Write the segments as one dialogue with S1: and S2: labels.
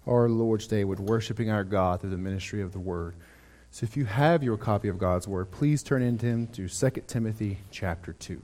S1: our Lord's Day with worshiping our God through the ministry of the Word. So if you have your copy of God's Word, please turn into him to 2 Timothy chapter 2.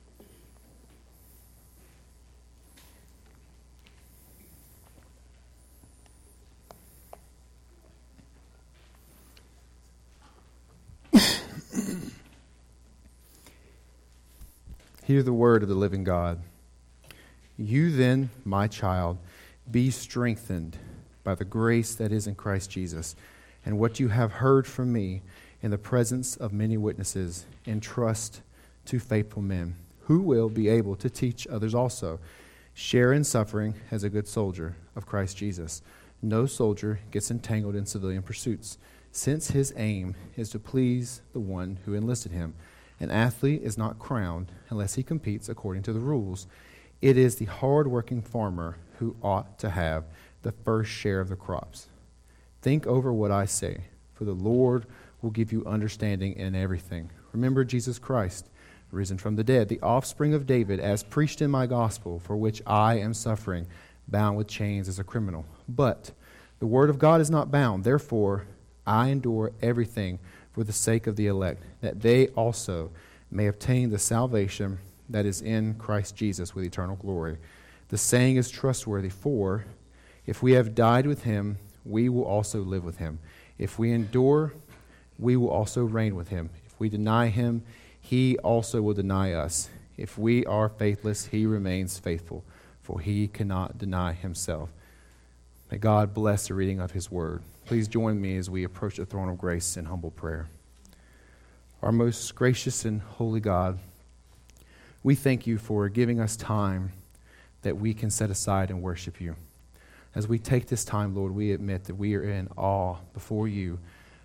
S1: Hear the word of the living God. You then, my child, be strengthened by the grace that is in Christ Jesus, and what you have heard from me in the presence of many witnesses, entrust to faithful men, who will be able to teach others also. Share in suffering as a good soldier of Christ Jesus. No soldier gets entangled in civilian pursuits, since his aim is to please the one who enlisted him. An athlete is not crowned unless he competes according to the rules. It is the hard-working farmer who ought to have the first share of the crops. Think over what I say, for the Lord will give you understanding in everything. Remember Jesus Christ, risen from the dead, the offspring of David, as preached in my gospel, for which I am suffering, bound with chains as a criminal. But the word of God is not bound. Therefore, I endure everything for the sake of the elect, that they also may obtain the salvation that is in Christ Jesus with eternal glory. The saying is trustworthy, for if we have died with him, we will also live with him. If we endure, we will also reign with him. If we deny him, he also will deny us. If we are faithless, he remains faithful, for he cannot deny himself. May God bless the reading of his word. Please join me as we approach the throne of grace in humble prayer. Our most gracious and holy God, we thank you for giving us time that we can set aside and worship you. As we take this time, Lord, we admit that we are in awe before you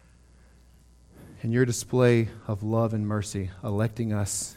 S1: and your display of love and mercy, electing us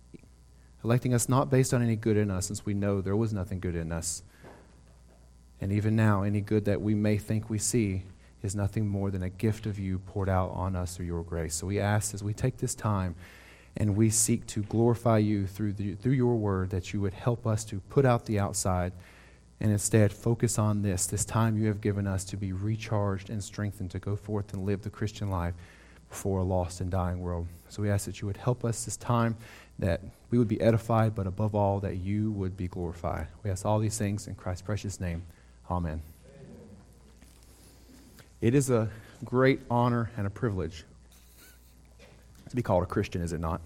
S1: not based on any good in us, since we know there was nothing good in us. And even now, any good that we may think we see is nothing more than a gift of you poured out on us through your grace. So we ask, as we take this time and we seek to glorify you through your word, that you would help us to put out the outside and instead focus on this time you have given us to be recharged and strengthened to go forth and live the Christian life before a lost and dying world. So we ask that you would help us this time, that we would be edified, but above all, that you would be glorified. We ask all these things in Christ's precious name. Amen. It is a great honor and a privilege to be called a Christian, is it not?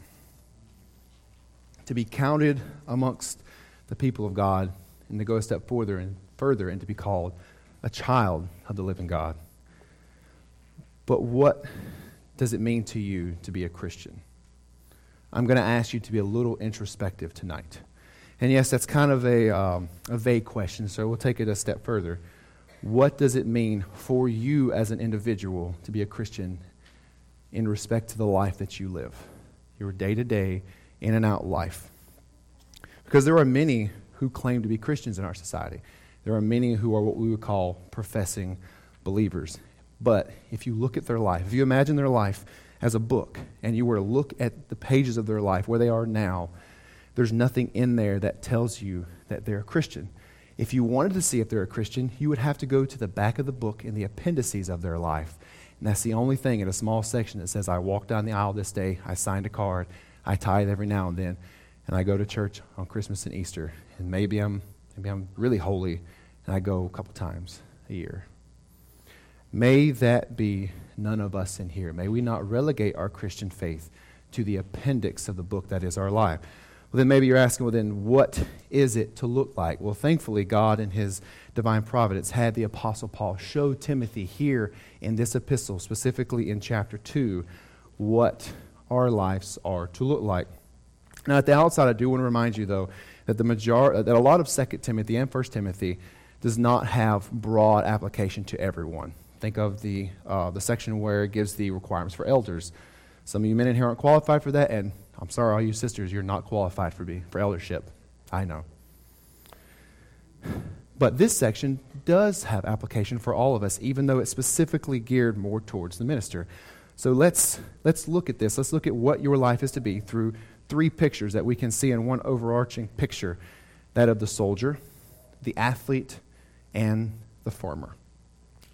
S1: To be counted amongst the people of God, and to go a step further and to be called a child of the living God. But what does it mean to you to be a Christian? I'm going to ask you to be a little introspective tonight. And yes, that's kind of a vague question, so we'll take it a step further. What does it mean for you as an individual to be a Christian in respect to the life that you live, your day-to-day, in and out life? Because there are many who claim to be Christians in our society. There are many who are what we would call professing believers. But if you look at their life, if you imagine their life as a book, and you were to look at the pages of their life, where they are now, there's nothing in there that tells you that they're a Christian. If you wanted to see if they're a Christian, you would have to go to the back of the book in the appendices of their life. And that's the only thing in a small section that says, I walked down the aisle this day, I signed a card, I tithe every now and then, and I go to church on Christmas and Easter. And maybe I'm really holy, and I go a couple times a year. May that be none of us in here. May we not relegate our Christian faith to the appendix of the book that is our life. Well, then maybe you're asking, well, then what is it to look like? Well, thankfully, God in his divine providence had the Apostle Paul show Timothy here in this epistle, specifically in chapter 2, what our lives are to look like. Now, at the outside, I do want to remind you, though, that that a lot of 2 Timothy and 1 Timothy does not have broad application to everyone. Think of the section where it gives the requirements for elders. Some of you men in here aren't qualified for that, and I'm sorry, all you sisters, you're not qualified for eldership. I know. But this section does have application for all of us, even though it's specifically geared more towards the minister. So let's look at this. Let's look at what your life is to be through 3 pictures that we can see in one overarching picture, that of the soldier, the athlete, and the farmer.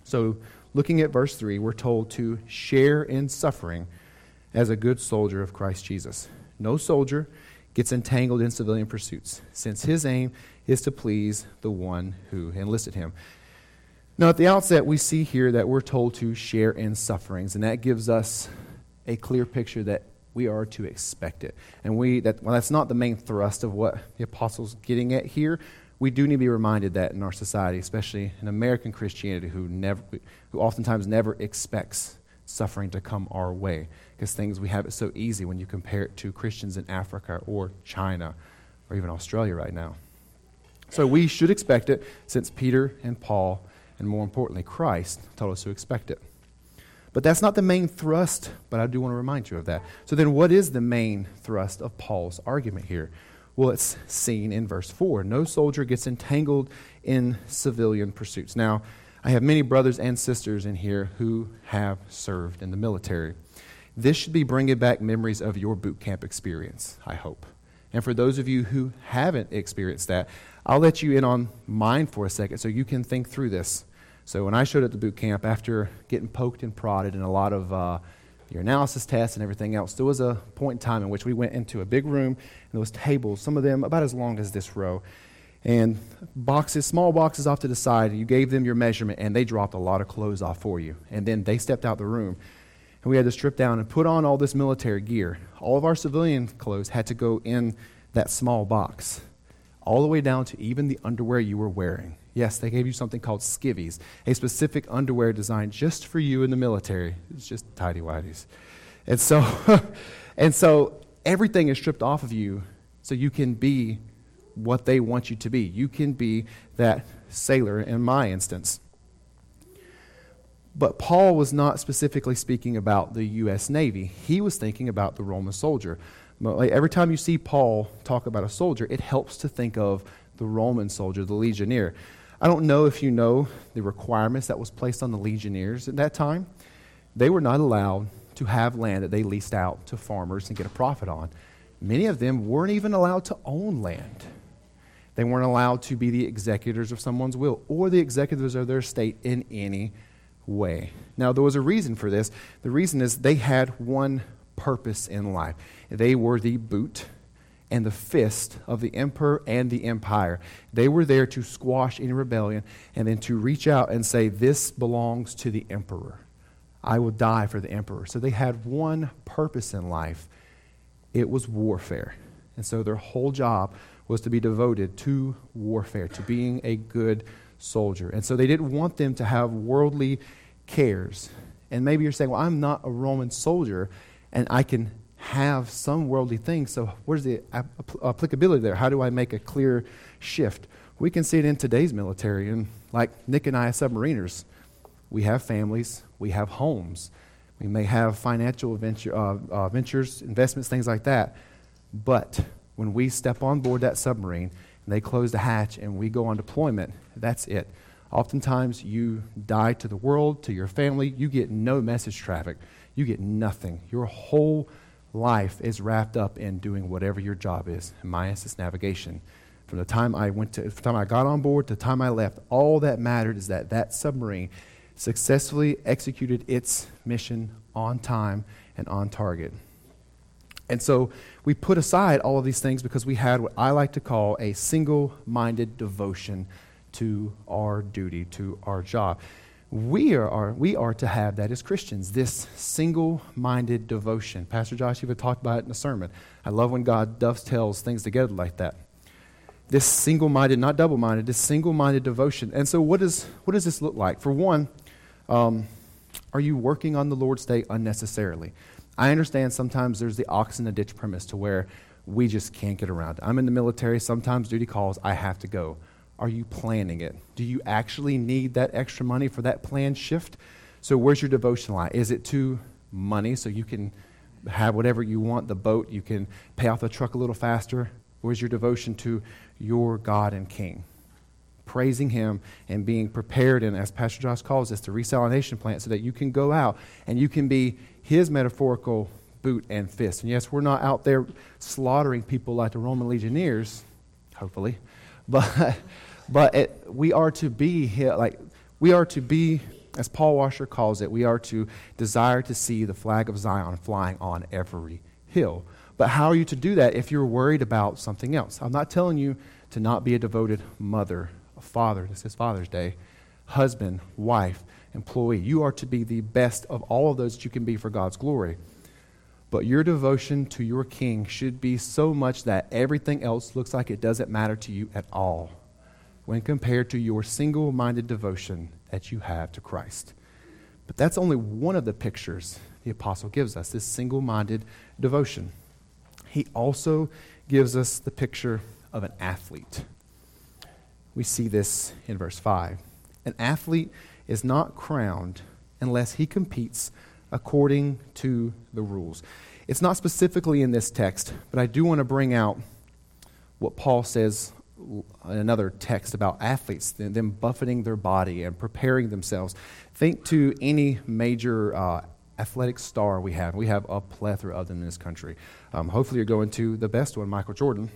S1: So looking at verse 3, we're told to share in suffering as a good soldier of Christ Jesus. No soldier gets entangled in civilian pursuits, since his aim is to please the one who enlisted him. Now, at the outset, we see here that we're told to share in sufferings, and that gives us a clear picture that we are to expect it. And that's not the main thrust of what the apostle's getting at here. We do need to be reminded that in our society, especially in American Christianity, who oftentimes never expects suffering to come our way, because we have it so easy when you compare it to Christians in Africa or China or even Australia right now. So we should expect it, since Peter and Paul, and more importantly Christ, told us to expect it. But that's not the main thrust, but I do want to remind you of that. So then what is the main thrust of Paul's argument here? Well, it's seen in verse 4. No soldier gets entangled in civilian pursuits. Now, I have many brothers and sisters in here who have served in the military. This should be bringing back memories of your boot camp experience, I hope. And for those of you who haven't experienced that, I'll let you in on mine for a second so you can think through this. So when I showed up at boot camp, after getting poked and prodded and a lot of your analysis tests and everything else, there was a point in time in which we went into a big room, and there was tables, some of them about as long as this row, and small boxes off to the side. You gave them your measurement, and they dropped a lot of clothes off for you. And then they stepped out the room, and we had to strip down and put on all this military gear. All of our civilian clothes had to go in that small box, all the way down to even the underwear you were wearing. Yes, they gave you something called skivvies, a specific underwear designed just for you in the military. It's just tighty-whities. And so everything is stripped off of you so you can be what they want you to be. You can be that sailor in my instance. But Paul was not specifically speaking about the U.S. Navy. He was thinking about the Roman soldier. Every time you see Paul talk about a soldier, it helps to think of the Roman soldier, the legionnaire. I don't know if you know the requirements that was placed on the legionnaires at that time. They were not allowed to have land that they leased out to farmers and get a profit on. Many of them weren't even allowed to own land. They weren't allowed to be the executors of someone's will or the executors of their estate in any way. Now, there was a reason for this. The reason is they had one purpose in life. They were the boot and the fist of the emperor and the empire. They were there to squash any rebellion and then to reach out and say, this belongs to the emperor. I will die for the emperor. So they had one purpose in life. It was warfare. And so their whole job was to be devoted to warfare, to being a good soldier. And so they didn't want them to have worldly cares. And maybe you're saying, well, I'm not a Roman soldier, and I can have some worldly things, so where's the applicability there? How do I make a clear shift? We can see it in today's military, and like Nick and I as submariners, we have families, we have homes, we may have financial ventures, investments, things like that, but when we step on board that submarine and they close the hatch and we go on deployment, that's it. Oftentimes you die to the world, to your family, you get no message traffic, you get nothing. Your whole life is wrapped up in doing whatever your job is. In my instance, navigation. From the time I got on board to the time I left, all that mattered is that submarine successfully executed its mission on time and on target. And so we put aside all of these things because we had what I like to call a single-minded devotion to our duty, to our job. We are to have that as Christians, this single-minded devotion. Pastor Josh even talked about it in the sermon. I love when God dovetails things together like that. This single-minded, not double-minded, this single-minded devotion. And so what does this look like? For one, are you working on the Lord's Day unnecessarily? I understand sometimes there's the ox in the ditch premise to where we just can't get around. I'm in the military. Sometimes duty calls. I have to go. Are you planning it? Do you actually need that extra money for that planned shift? So where's your devotion lie? Is it to money so you can have whatever you want, the boat, you can pay off the truck a little faster? Where's your devotion to your God and King? Praising Him and being prepared, and as Pastor Josh calls this, the resalination plant, so that you can go out and you can be His metaphorical boot and fist. And yes, we're not out there slaughtering people like the Roman legionnaires, hopefully, but we are to be As Paul Washer calls it, we are to desire to see the flag of Zion flying on every hill. But how are you to do that if you're worried about something else? I'm not telling you to not be a devoted mother, a father, this is Father's Day, husband, wife, employee. You are to be the best of all of those that you can be for God's glory. But your devotion to your King should be so much that everything else looks like it doesn't matter to you at all when compared to your single-minded devotion that you have to Christ. But that's only one of the pictures the apostle gives us, this single-minded devotion. He also gives us the picture of an athlete. We see this in verse 5. An athlete is not crowned unless he competes according to the rules. It's not specifically in this text, but I do want to bring out what Paul says in another text about athletes, them buffeting their body and preparing themselves. Think to any major athletic star we have. We have a plethora of them in this country. Hopefully you're going to the best one, Michael Jordan.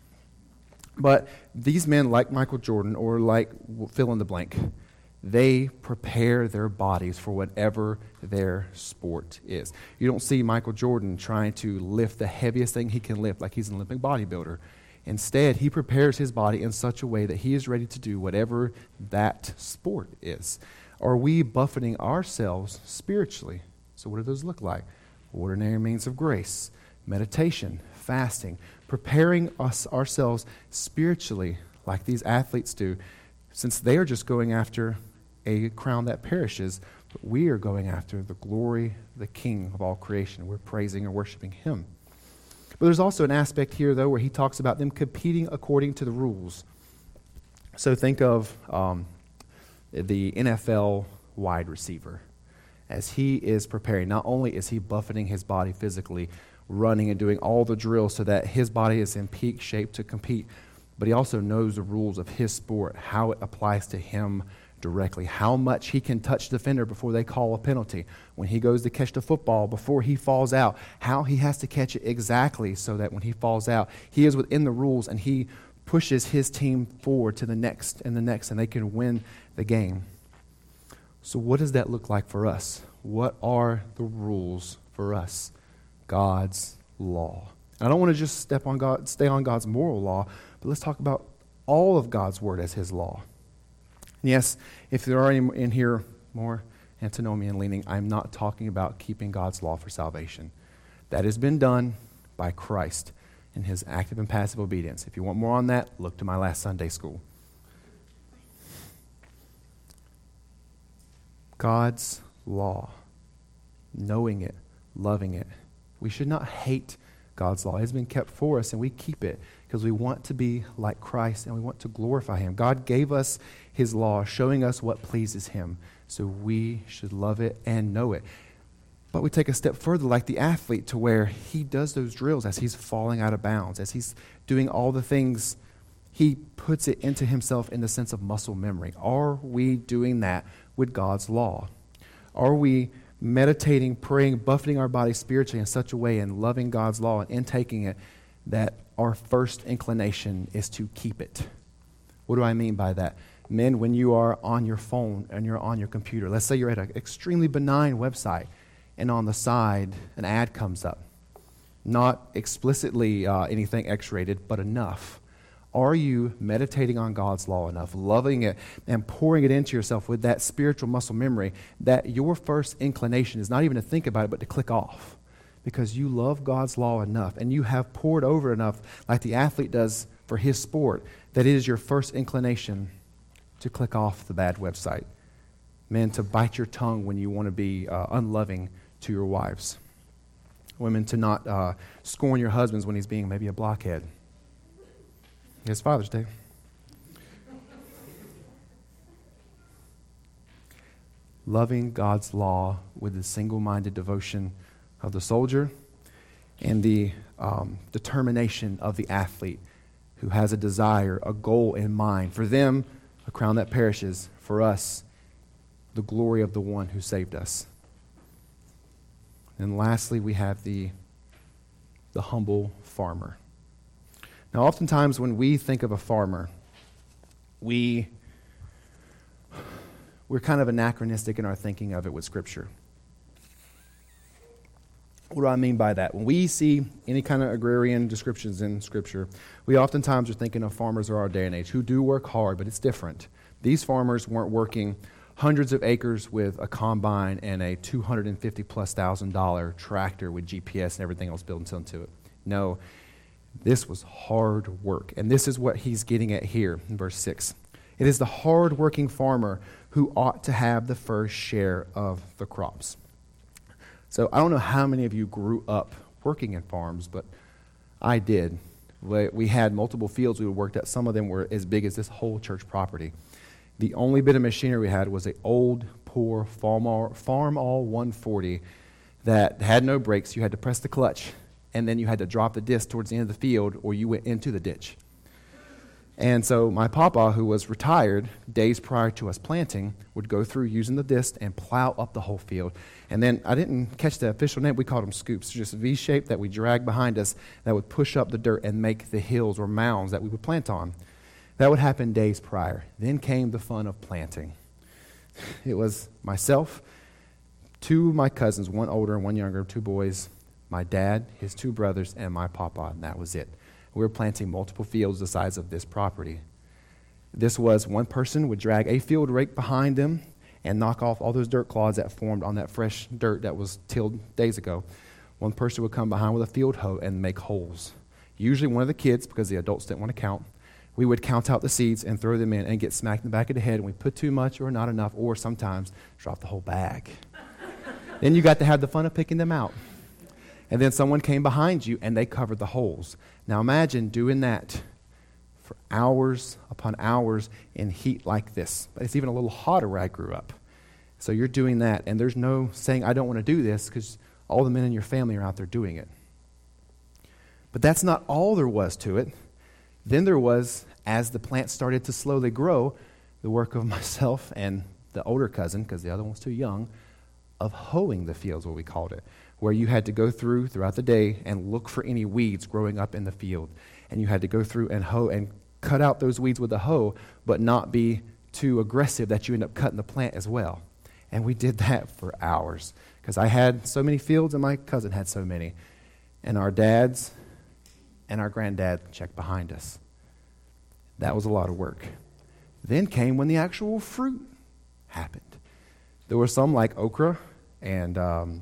S1: But these men, like Michael Jordan or like fill in the blank, they prepare their bodies for whatever their sport is. You don't see Michael Jordan trying to lift the heaviest thing he can lift like he's an Olympic bodybuilder. Instead, he prepares his body in such a way that he is ready to do whatever that sport is. Are we buffeting ourselves spiritually? So what do those look like? Ordinary means of grace, meditation, fasting, preparing ourselves spiritually like these athletes do, since they are just going after a crown that perishes, but we are going after the glory, the King of all creation. We're praising and worshiping him. But there's also an aspect here, though, where he talks about them competing according to the rules. So think of the NFL wide receiver. As he is preparing, not only is he buffeting his body physically, running and doing all the drills so that his body is in peak shape to compete, but he also knows the rules of his sport, how it applies to him directly, how much he can touch the defender before they call a penalty. When he goes to catch the football before he falls out, how he has to catch it exactly so that when he falls out, he is within the rules and he pushes his team forward to the next, and they can win the game. So what does that look like for us? What are the rules for us? God's law. And I don't want to just stay on God's moral law, but let's talk about all of God's word as his law. And yes, if there are any in here more antinomian leaning, I'm not talking about keeping God's law for salvation. That has been done by Christ in his active and passive obedience. If you want more on that, look to my last Sunday school. God's law, knowing it, loving it. We should not hate God's law. It has been kept for us, and we keep it because we want to be like Christ and we want to glorify him. God gave us his law, showing us what pleases him, so we should love it and know it. But we take a step further, like the athlete, to where he does those drills as he's falling out of bounds, as he's doing all the things. He puts it into himself in the sense of muscle memory. Are we doing that with God's law? Are we meditating, praying, buffeting our body spiritually in such a way and loving God's law and intaking it that our first inclination is to keep it? What do I mean by that? Men, when you are on your phone and you're on your computer, let's say you're at an extremely benign website and on the side an ad comes up. Not explicitly anything X-rated, but enough. Are you meditating on God's law enough, loving it, and pouring it into yourself with that spiritual muscle memory that your first inclination is not even to think about it, but to click off? Because you love God's law enough, and you have poured over enough, like the athlete does for his sport, that it is your first inclination to click off the bad website. Men, to bite your tongue when you want to be unloving to your wives. Women, to not scorn your husbands when he's being maybe a blockhead. It's Father's Day. Loving God's law with the single-minded devotion of the soldier and the determination of the athlete who has a desire, a goal in mind. For them, a crown that perishes. For us, the glory of the one who saved us. And lastly, we have the humble farmer. Now, oftentimes when we think of a farmer, we we're kind of anachronistic in our thinking of it with Scripture. What do I mean by that? When we see any kind of agrarian descriptions in Scripture, we oftentimes are thinking of farmers of our day and age who do work hard, but it's different. These farmers weren't working hundreds of acres with a combine and a $250,000+ tractor with GPS and everything else built into it. No, this was hard work. And this is what he's getting at here in verse 6. It is the hard-working farmer who ought to have the first share of the crops. So I don't know how many of you grew up working in farms, but I did. We had multiple fields we worked at. Some of them were as big as this whole church property. The only bit of machinery we had was an old, poor Farmall 140 that had no brakes. You had to press the clutch, and then you had to drop the disc towards the end of the field, or you went into the ditch. And so my papa, who was retired days prior to us planting, would go through using the disc and plow up the whole field. And then I didn't catch the official name. We called them scoops, just a V-shape that we dragged behind us that would push up the dirt and make the hills or mounds that we would plant on. That would happen days prior. Then came the fun of planting. It was myself, two of my cousins, one older and one younger, two boys, my dad, his two brothers, and my papa, and that was it. We were planting multiple fields the size of this property. This was one person would drag a field rake behind them and knock off all those dirt clods that formed on that fresh dirt that was tilled days ago. One person would come behind with a field hoe and make holes. Usually one of the kids, because the adults didn't want to count, we would count out the seeds and throw them in and get smacked in the back of the head, and we put too much or not enough, or sometimes drop the whole bag. Then you got to have the fun of picking them out. And then someone came behind you and they covered the holes. Now imagine doing that for hours upon hours in heat like this. But it's even a little hotter where I grew up. So you're doing that, and there's no saying, I don't want to do this, because all the men in your family are out there doing it. But that's not all there was to it. Then there was, as the plant started to slowly grow, the work of myself and the older cousin, because the other one was too young, of hoeing the fields, what we called it, where you had to go throughout the day and look for any weeds growing up in the field. And you had to go through and hoe and cut out those weeds with a hoe, but not be too aggressive that you end up cutting the plant as well. And we did that for hours, because I had so many fields and my cousin had so many. And our dads and our granddad checked behind us. That was a lot of work. Then came when the actual fruit happened. There were some like okra and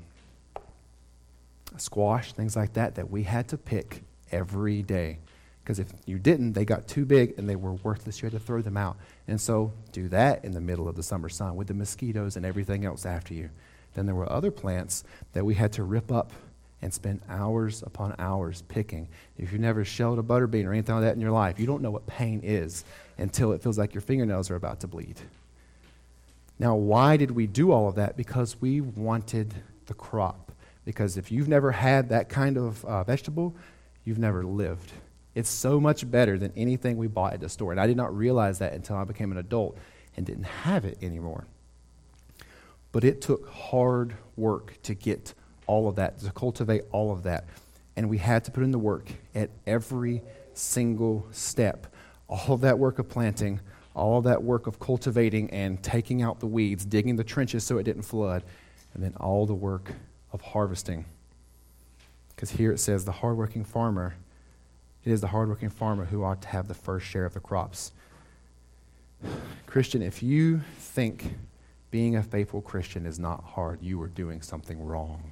S1: squash, things like that we had to pick every day. Because if you didn't, they got too big and they were worthless. You had to throw them out. And so do that in the middle of the summer sun with the mosquitoes and everything else after you. Then there were other plants that we had to rip up and spend hours upon hours picking. If you've never shelled a butter bean or anything like that in your life, you don't know what pain is until it feels like your fingernails are about to bleed. Now, why did we do all of that? Because we wanted the crop. Because if you've never had that kind of vegetable, you've never lived. It's so much better than anything we bought at the store. And I did not realize that until I became an adult and didn't have it anymore. But it took hard work to get all of that, to cultivate all of that. And we had to put in the work at every single step. All of that work of planting, all of that work of cultivating and taking out the weeds, digging the trenches so it didn't flood, and then all the work of harvesting. Because here it says the hardworking farmer, it is the hardworking farmer who ought to have the first share of the crops. Christian, if you think being a faithful Christian is not hard, you are doing something wrong.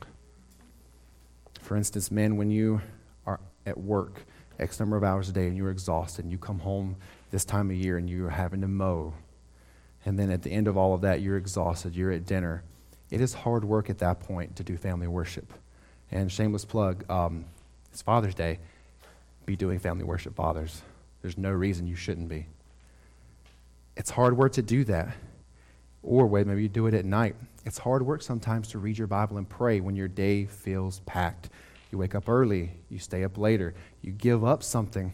S1: For instance, men, when you are at work X number of hours a day and you're exhausted and you come home this time of year and you're having to mow, and then at the end of all of that you're exhausted, you're at dinner, it is hard work at that point to do family worship. And shameless plug, it's Father's Day, be doing family worship, fathers. There's no reason you shouldn't be. It's hard work to do that. Or wait, maybe you do it at night. It's hard work sometimes to read your Bible and pray when your day feels packed. You wake up early, you stay up later, you give up something.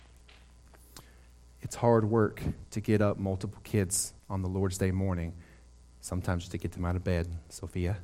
S1: It's hard work to get up multiple kids on the Lord's Day morning, sometimes just to get them out of bed. Sophia.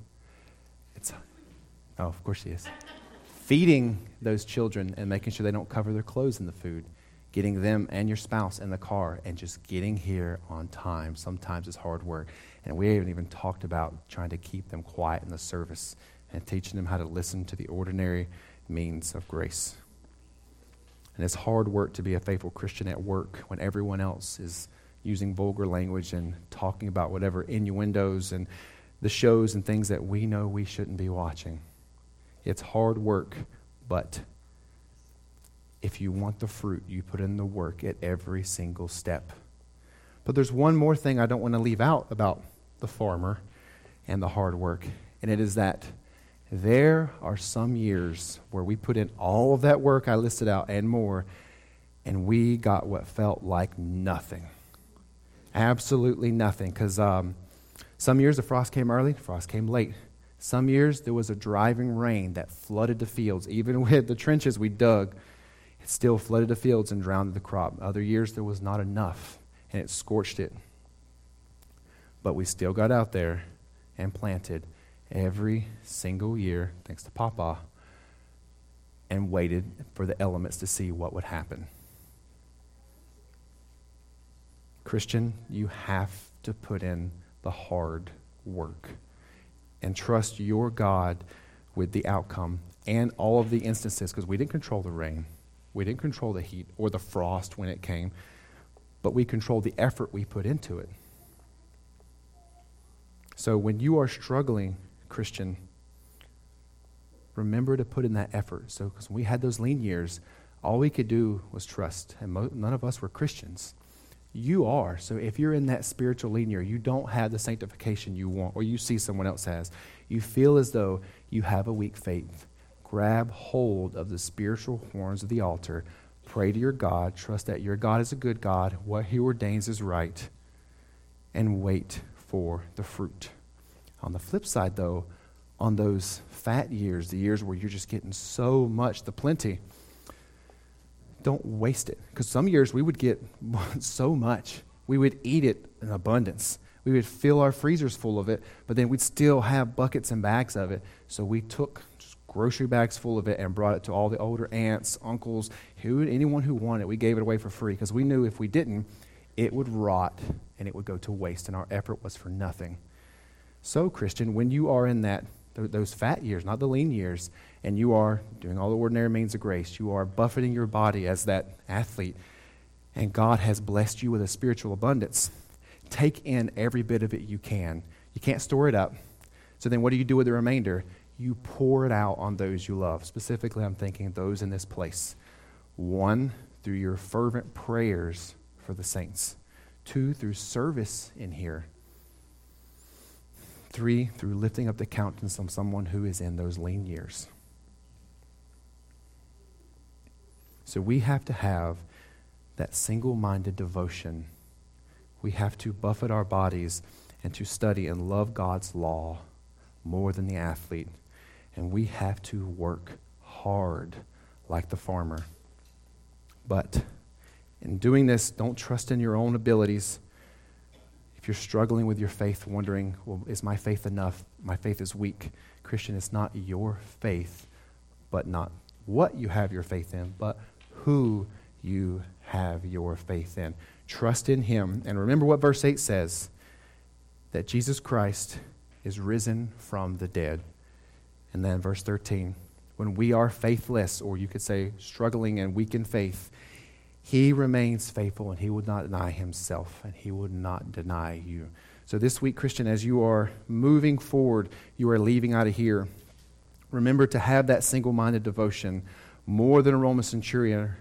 S1: Of course she is. Feeding those children and making sure they don't cover their clothes in the food. getting them and your spouse in the car and just getting here on time sometimes is hard work. And we haven't even talked about trying to keep them quiet in the service and teaching them how to listen to the ordinary means of grace. And it's hard work to be a faithful Christian at work when everyone else is using vulgar language and talking about whatever innuendos and the shows and things that we know we shouldn't be watching. It's hard work, but if you want the fruit, you put in the work at every single step. But there's one more thing I don't want to leave out about the farmer and the hard work, and it is that there are some years where we put in all of that work I listed out and more, and we got what felt like nothing. Absolutely nothing, because some years the frost came early, the frost came late. Some years there was a driving rain that flooded the fields. Even with the trenches we dug, it still flooded the fields and drowned the crop. Other years there was not enough, and it scorched it. But we still got out there and planted every single year, thanks to Papa, and waited for the elements to see what would happen. Christian, you have to put in the hard work and trust your God with the outcome and all of the instances, because we didn't control the rain, we didn't control the heat or the frost when it came, but we controlled the effort we put into it. So when you are struggling, Christian, remember to put in that effort. So because when we had those lean years, all we could do was trust, and none of us were Christians. You are. So if you're in that spiritual lean year, you don't have the sanctification you want, or you see someone else has, you feel as though you have a weak faith, grab hold of the spiritual horns of the altar, pray to your God, trust that your God is a good God, what he ordains is right, and wait for the fruit. On the flip side, though, on those fat years, the years where you're just getting so much, the plenty, don't waste it. Because some years we would get so much. We would eat it in abundance. We would fill our freezers full of it, but then we'd still have buckets and bags of it. So we took just grocery bags full of it and brought it to all the older aunts, uncles, anyone who wanted it. We gave it away for free because we knew if we didn't, it would rot and it would go to waste, and our effort was for nothing. So, Christian, when you are in those fat years, not the lean years, and you are doing all the ordinary means of grace, you are buffeting your body as that athlete, and God has blessed you with a spiritual abundance, take in every bit of it you can. You can't store it up. So then what do you do with the remainder? You pour it out on those you love. Specifically, I'm thinking those in this place. 1, through your fervent prayers for the saints. 2, through service in here. 3, through lifting up the countenance of someone who is in those lean years. So we have to have that single-minded devotion. We have to buffet our bodies and to study and love God's law more than the athlete. And we have to work hard like the farmer. But in doing this, don't trust in your own abilities. If you're struggling with your faith, wondering, well, is my faith enough? My faith is weak. Christian, it's not your faith, but not what you have your faith in, but who you have your faith in. Trust in him. And remember what verse 8 says, that Jesus Christ is risen from the dead. And then verse 13, when we are faithless, or you could say struggling and weak in faith, he remains faithful, and he would not deny himself, and he would not deny you. So this week, Christian, as you are moving forward, you are leaving out of here, remember to have that single-minded devotion more than a Roman centurion.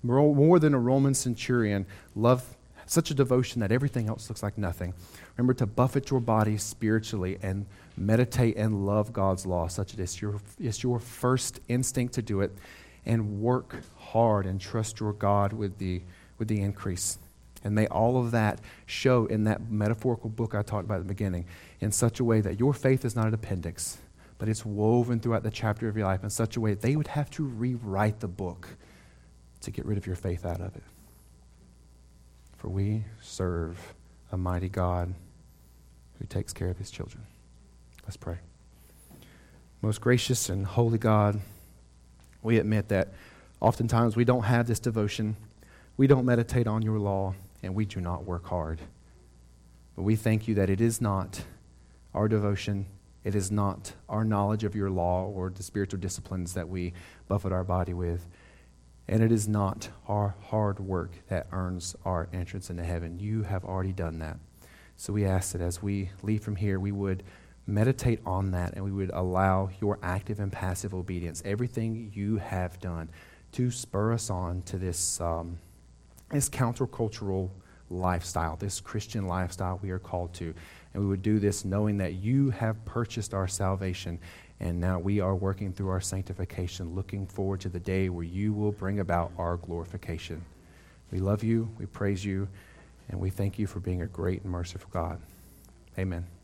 S1: Love such a devotion that everything else looks like nothing. Remember to buffet your body spiritually and meditate and love God's law, such that it's your first instinct to do it, and work hard and trust your God with the increase. And may all of that show in that metaphorical book I talked about at the beginning in such a way that your faith is not an appendix, but it's woven throughout the chapter of your life in such a way that they would have to rewrite the book to get rid of your faith out of it. For we serve a mighty God who takes care of his children. Let's pray. Most gracious and holy God, we admit that oftentimes we don't have this devotion. We don't meditate on your law, and we do not work hard. But we thank you that it is not our devotion, it is not our knowledge of your law or the spiritual disciplines that we buffet our body with, and it is not our hard work that earns our entrance into heaven. You have already done that. So we ask that as we leave from here, we would meditate on that and we would allow your active and passive obedience, everything you have done, to spur us on to this countercultural lifestyle, this Christian lifestyle we are called to. And we would do this knowing that you have purchased our salvation, and now we are working through our sanctification, looking forward to the day where you will bring about our glorification. We love you, we praise you, and we thank you for being a great and merciful God. Amen.